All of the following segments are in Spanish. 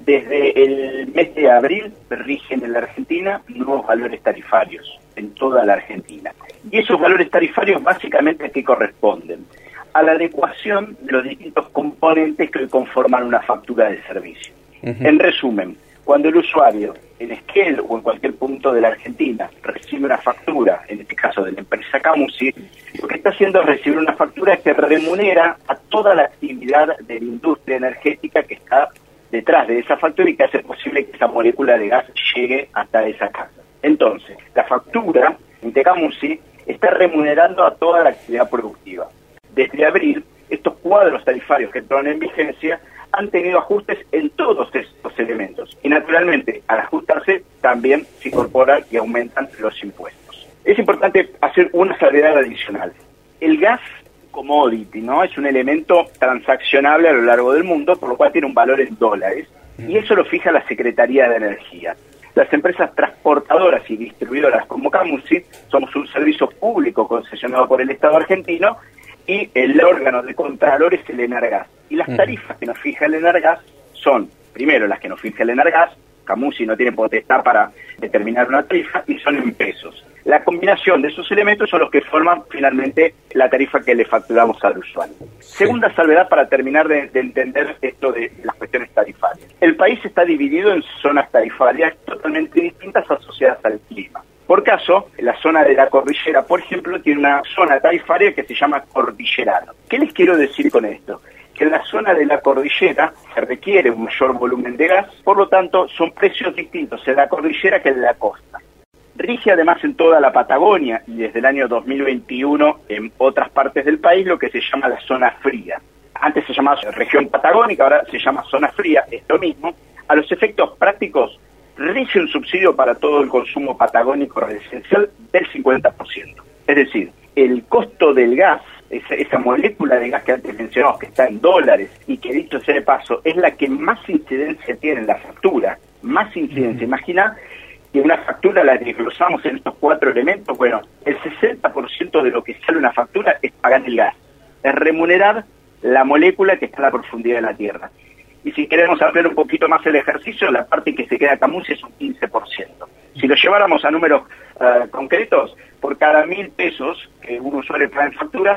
Desde el mes de abril rigen en la Argentina nuevos valores tarifarios en toda la Argentina. Y esos valores tarifarios básicamente ¿a qué corresponden? A la adecuación de los distintos componentes que conforman una factura de servicio. En resumen, cuando el usuario en Esquel o en cualquier punto de la Argentina recibe una factura, en este caso de la empresa Camusi, lo que está haciendo es recibir una factura que remunera a toda la actividad de la industria energética que está detrás de esa factura y que hace posible que esa molécula de gas llegue hasta esa casa. Entonces, la factura de Camusi está remunerando a toda la actividad productiva. Desde abril, estos cuadros tarifarios que entraron en vigencia han tenido ajustes en todos estos elementos. Y naturalmente, al ajustarse, también se incorporan y aumentan los impuestos. Es importante hacer una salvedad adicional. El gas commodity, ¿no? Es un elemento transaccionable a lo largo del mundo, por lo cual tiene un valor en dólares, y eso lo fija la Secretaría de Energía. Las empresas transportadoras y distribuidoras como Camusi somos un servicio público concesionado por el Estado argentino, y el órgano de contralor es el Enargas. Y las tarifas que nos fija el Enargas son, primero, las que nos fija el Enargas. Camusi no tiene potestad para determinar una tarifa y son en pesos. La combinación de esos elementos son los que forman finalmente la tarifa que le facturamos al usuario. Segunda salvedad para terminar de entender esto de las cuestiones tarifarias. El país está dividido en zonas tarifarias totalmente distintas asociadas al clima. Por caso, la zona de la cordillera, por ejemplo, tiene una zona tarifaria que se llama cordillerano. ¿Qué les quiero decir con esto? Que en la zona de la cordillera se requiere un mayor volumen de gas, por lo tanto son precios distintos en la cordillera que en la costa. Rige además en toda la Patagonia y desde el año 2021 en otras partes del país lo que se llama la zona fría. Antes se llamaba región patagónica, ahora se llama zona fría, es lo mismo. A los efectos prácticos, rige un subsidio para todo el consumo patagónico residencial del 50%. Es decir, el costo del gas, esa molécula de gas que antes mencionamos, que está en dólares y que, dicho sea de paso, es la que más incidencia tiene en la factura, más incidencia. Imagina que una factura la desglosamos en estos 4 elementos. Bueno, el 60% de lo que sale una factura es pagar el gas, es remunerar la molécula que está a la profundidad de la Tierra. Y si queremos ampliar un poquito más el ejercicio, la parte que se queda a Camusi es un 15%. Si lo lleváramos a números concretos, por cada 1.000 pesos que un usuario paga en factura,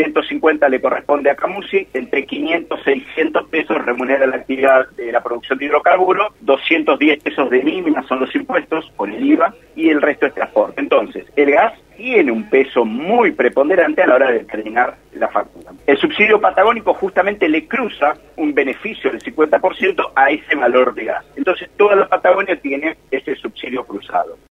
150 le corresponde a Camusi, entre 500 y 600 pesos remunera la actividad de la producción de hidrocarburos, 210 pesos de mínima son los impuestos por el IVA y el resto es transporte. Entonces, el gas tiene un peso muy preponderante a la hora de determinar la factura. El subsidio patagónico justamente le cruza un beneficio del 50% a ese valor de gas. Entonces, toda la Patagonia tiene ese subsidio cruzado.